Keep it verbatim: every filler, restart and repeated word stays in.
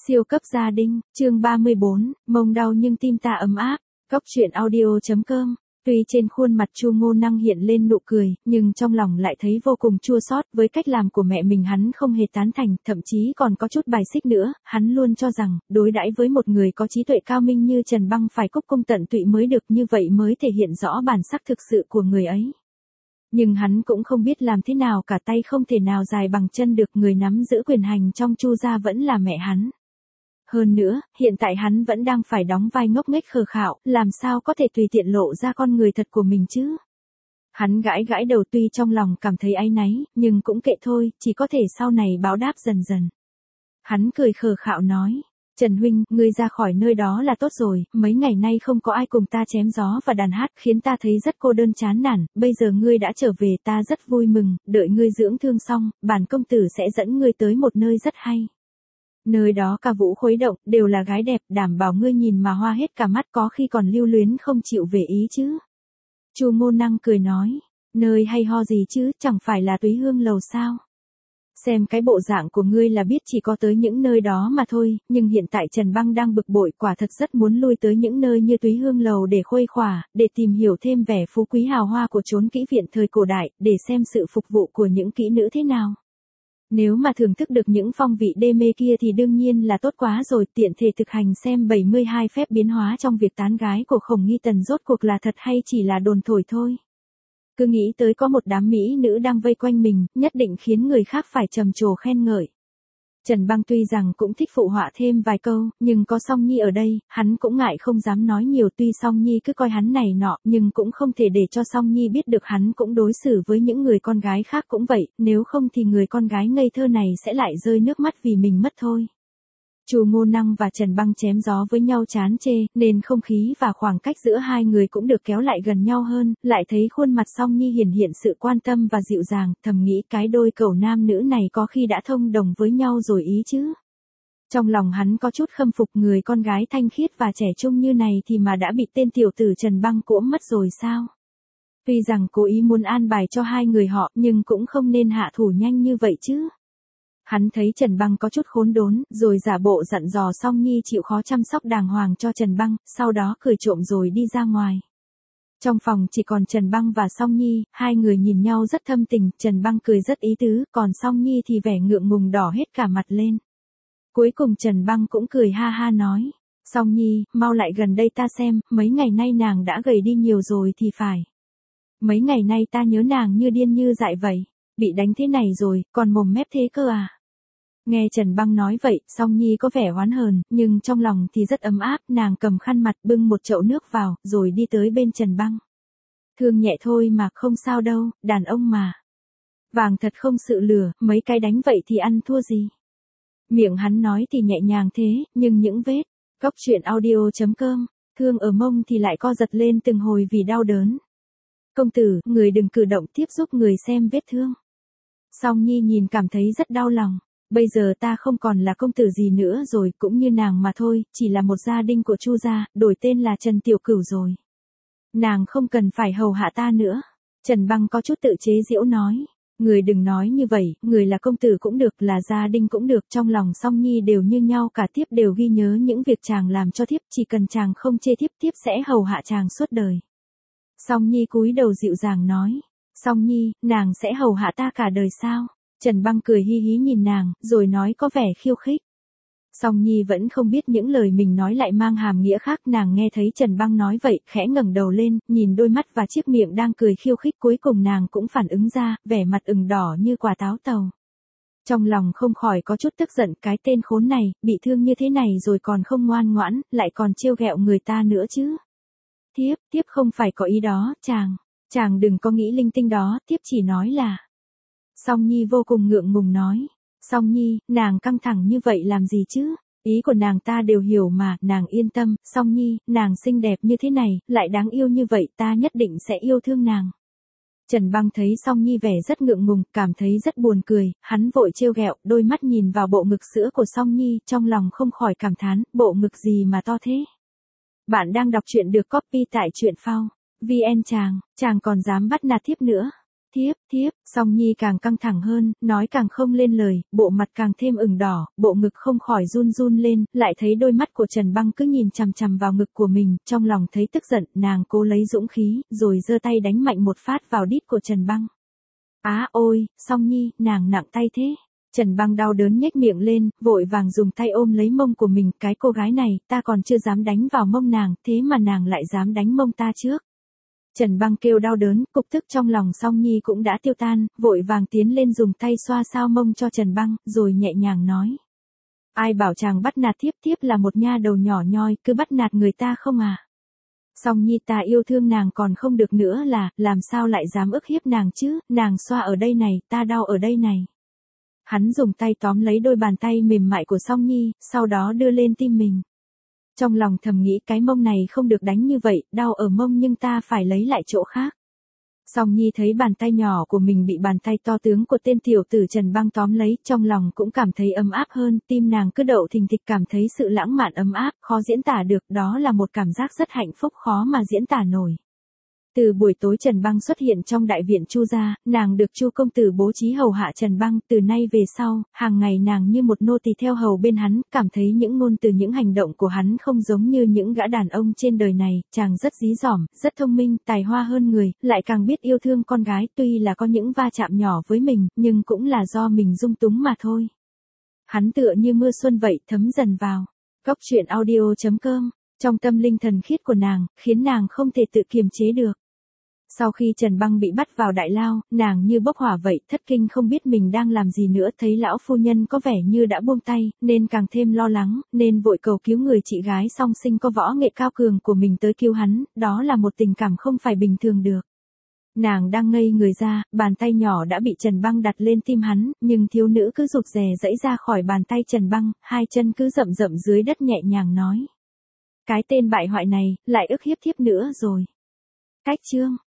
Siêu cấp gia đình, chương ba mươi bốn, mông đau nhưng tim ta ấm áp. Cóc truyện audio chấm com. Tuy trên khuôn mặt Chu Ngô Năng hiện lên nụ cười, nhưng trong lòng lại thấy vô cùng chua xót với cách làm của mẹ mình. Hắn không hề tán thành, thậm chí còn có chút bài xích nữa. Hắn luôn cho rằng, đối đãi với một người có trí tuệ cao minh như Trần Băng phải cúc cung tận tụy mới được, như vậy mới thể hiện rõ bản sắc thực sự của người ấy. Nhưng hắn cũng không biết làm thế nào cả, tay không thể nào dài bằng chân được, người nắm giữ quyền hành trong Chu gia vẫn là mẹ hắn. Hơn nữa, hiện tại hắn vẫn đang phải đóng vai ngốc nghếch khờ khạo, làm sao có thể tùy tiện lộ ra con người thật của mình chứ? Hắn gãi gãi đầu, tuy trong lòng cảm thấy áy náy, nhưng cũng kệ thôi, chỉ có thể sau này báo đáp dần dần. Hắn cười khờ khạo nói, Trần huynh, ngươi ra khỏi nơi đó là tốt rồi, mấy ngày nay không có ai cùng ta chém gió và đàn hát, khiến ta thấy rất cô đơn chán nản, bây giờ ngươi đã trở về ta rất vui mừng, đợi ngươi dưỡng thương xong, bản công tử sẽ dẫn ngươi tới một nơi rất hay. Nơi đó ca vũ khuấy động, đều là gái đẹp, đảm bảo ngươi nhìn mà hoa hết cả mắt, có khi còn lưu luyến không chịu về ý chứ. Chu Ngô Năng cười nói, nơi hay ho gì chứ, chẳng phải là Túy Hương Lầu sao? Xem cái bộ dạng của ngươi là biết chỉ có tới những nơi đó mà thôi, nhưng hiện tại Trần Băng đang bực bội, quả thật rất muốn lui tới những nơi như Túy Hương Lầu để khuây khỏa, để tìm hiểu thêm vẻ phú quý hào hoa của chốn kỹ viện thời cổ đại, để xem sự phục vụ của những kỹ nữ thế nào. Nếu mà thưởng thức được những phong vị đê mê kia thì đương nhiên là tốt quá rồi, tiện thể thực hành xem bảy mươi hai phép biến hóa trong việc tán gái của Khổng Nghi Tần rốt cuộc là thật hay chỉ là đồn thổi thôi. Cứ nghĩ tới có một đám mỹ nữ đang vây quanh mình, nhất định khiến người khác phải trầm trồ khen ngợi. Trần Băng tuy rằng cũng thích phụ họa thêm vài câu, nhưng có Song Nhi ở đây, hắn cũng ngại không dám nói nhiều, tuy Song Nhi cứ coi hắn này nọ, nhưng cũng không thể để cho Song Nhi biết được hắn cũng đối xử với những người con gái khác cũng vậy, nếu không thì người con gái ngây thơ này sẽ lại rơi nước mắt vì mình mất thôi. Chu Ngô Năng và Trần Băng chém gió với nhau chán chê, nên không khí và khoảng cách giữa hai người cũng được kéo lại gần nhau hơn, lại thấy khuôn mặt Song Nhi hiển hiện sự quan tâm và dịu dàng, thầm nghĩ cái đôi cẩu nam nữ này có khi đã thông đồng với nhau rồi ý chứ. Trong lòng hắn có chút khâm phục, người con gái thanh khiết và trẻ trung như này thì mà đã bị tên tiểu tử Trần Băng cỗm mất rồi sao? Tuy rằng cố ý muốn an bài cho hai người họ, nhưng cũng không nên hạ thủ nhanh như vậy chứ. Hắn thấy Trần Băng có chút khốn đốn, rồi giả bộ dặn dò Song Nhi chịu khó chăm sóc đàng hoàng cho Trần Băng, sau đó cười trộm rồi đi ra ngoài. Trong phòng chỉ còn Trần Băng và Song Nhi, hai người nhìn nhau rất thâm tình, Trần Băng cười rất ý tứ, còn Song Nhi thì vẻ ngượng ngùng đỏ hết cả mặt lên. Cuối cùng Trần Băng cũng cười ha ha nói, Song Nhi, mau lại gần đây ta xem, mấy ngày nay nàng đã gầy đi nhiều rồi thì phải. Mấy ngày nay ta nhớ nàng như điên như dại vậy, bị đánh thế này rồi, còn mồm mép thế cơ à? Nghe Trần Băng nói vậy, Song Nhi có vẻ oán hờn, nhưng trong lòng thì rất ấm áp, nàng cầm khăn mặt bưng một chậu nước vào, rồi đi tới bên Trần Băng. Thương nhẹ thôi mà, không sao đâu, đàn ông mà. Vàng thật không sự lừa, mấy cái đánh vậy thì ăn thua gì. Miệng hắn nói thì nhẹ nhàng thế, nhưng những vết. Cóc truyện audio chấm com, thương ở mông thì lại co giật lên từng hồi vì đau đớn. Công tử, người đừng cử động tiếp giúp người xem vết thương. Song Nhi nhìn cảm thấy rất đau lòng. Bây giờ ta không còn là công tử gì nữa rồi, cũng như nàng mà thôi, chỉ là một gia đình của Chu gia, đổi tên là Trần Tiểu Cửu rồi. Nàng không cần phải hầu hạ ta nữa. Trần Băng có chút tự chế giễu nói. Người đừng nói như vậy, người là công tử cũng được, là gia đình cũng được, trong lòng Song Nhi đều như nhau cả, thiếp đều ghi nhớ những việc chàng làm cho thiếp, chỉ cần chàng không chê thiếp, thiếp sẽ hầu hạ chàng suốt đời. Song Nhi cúi đầu dịu dàng nói. Song Nhi, nàng sẽ hầu hạ ta cả đời sao? Trần Băng cười hi hí nhìn nàng, rồi nói có vẻ khiêu khích. Song Nhi vẫn không biết những lời mình nói lại mang hàm nghĩa khác, nàng nghe thấy Trần Băng nói vậy, khẽ ngẩng đầu lên, nhìn đôi mắt và chiếc miệng đang cười khiêu khích, cuối cùng nàng cũng phản ứng ra, vẻ mặt ửng đỏ như quả táo tàu. Trong lòng không khỏi có chút tức giận, cái tên khốn này, bị thương như thế này rồi còn không ngoan ngoãn, lại còn trêu ghẹo người ta nữa chứ. Thiếp, thiếp không phải có ý đó, chàng, chàng đừng có nghĩ linh tinh đó, thiếp chỉ nói là... Song Nhi vô cùng ngượng ngùng nói. Song Nhi, nàng căng thẳng như vậy làm gì chứ? Ý của nàng ta đều hiểu mà, nàng yên tâm, Song Nhi, nàng xinh đẹp như thế này, lại đáng yêu như vậy, ta nhất định sẽ yêu thương nàng. Trần Băng thấy Song Nhi vẻ rất ngượng ngùng, cảm thấy rất buồn cười, hắn vội trêu ghẹo, đôi mắt nhìn vào bộ ngực sữa của Song Nhi, trong lòng không khỏi cảm thán, bộ ngực gì mà to thế? Bạn đang đọc truyện được copy tại truyện phao. vê en chàng, chàng còn dám bắt nạt thiếp nữa. thiếp, thiếp, Song Nhi càng căng thẳng hơn, nói càng không lên lời, bộ mặt càng thêm ửng đỏ, bộ ngực không khỏi run run lên, lại thấy đôi mắt của Trần Băng cứ nhìn chằm chằm vào ngực của mình, trong lòng thấy tức giận, nàng cố lấy dũng khí, rồi giơ tay đánh mạnh một phát vào đít của Trần Băng. Á ôi, Song Nhi, nàng nặng tay thế. Trần Băng đau đớn nhếch miệng lên, vội vàng dùng tay ôm lấy mông của mình, cái cô gái này, ta còn chưa dám đánh vào mông nàng, thế mà nàng lại dám đánh mông ta trước. Trần Băng kêu đau đớn, cục tức trong lòng Song Nhi cũng đã tiêu tan, vội vàng tiến lên dùng tay xoa sao mông cho Trần Băng, rồi nhẹ nhàng nói. Ai bảo chàng bắt nạt thiếp, thiếp là một nha đầu nhỏ nhoi, cứ bắt nạt người ta không à. Song Nhi ta yêu thương nàng còn không được nữa là, làm sao lại dám ức hiếp nàng chứ, nàng xoa ở đây này, ta đau ở đây này. Hắn dùng tay tóm lấy đôi bàn tay mềm mại của Song Nhi, sau đó đưa lên tim mình. Trong lòng thầm nghĩ cái mông này không được đánh như vậy, đau ở mông nhưng ta phải lấy lại chỗ khác. Song Nhi thấy bàn tay nhỏ của mình bị bàn tay to tướng của tên tiểu tử Trần Băng tóm lấy, trong lòng cũng cảm thấy ấm áp hơn, tim nàng cứ đậu thình thịch cảm thấy sự lãng mạn ấm áp, khó diễn tả được, đó là một cảm giác rất hạnh phúc khó mà diễn tả nổi. Từ buổi tối Trần Băng xuất hiện trong đại viện Chu gia, nàng được Chu công tử bố trí hầu hạ Trần Băng, từ nay về sau, hàng ngày nàng như một nô tỳ theo hầu bên hắn, cảm thấy những ngôn từ những hành động của hắn không giống như những gã đàn ông trên đời này, chàng rất dí dỏm, rất thông minh, tài hoa hơn người, lại càng biết yêu thương con gái, tuy là có những va chạm nhỏ với mình, nhưng cũng là do mình dung túng mà thôi. Hắn tựa như mưa xuân vậy, thấm dần vào. Góc truyện audio chấm com, trong tâm linh thần khiết của nàng, khiến nàng không thể tự kiềm chế được. Sau khi Trần Băng bị bắt vào đại lao, nàng như bốc hỏa vậy, thất kinh không biết mình đang làm gì nữa, thấy lão phu nhân có vẻ như đã buông tay, nên càng thêm lo lắng, nên vội cầu cứu người chị gái song sinh có võ nghệ cao cường của mình tới cứu hắn, đó là một tình cảm không phải bình thường được. Nàng đang ngây người ra, bàn tay nhỏ đã bị Trần Băng đặt lên tim hắn, nhưng thiếu nữ cứ rụt rè giãy ra khỏi bàn tay Trần Băng, hai chân cứ rậm rậm dưới đất nhẹ nhàng nói. Cái tên bại hoại này, lại ức hiếp thiếp nữa rồi. Cách chương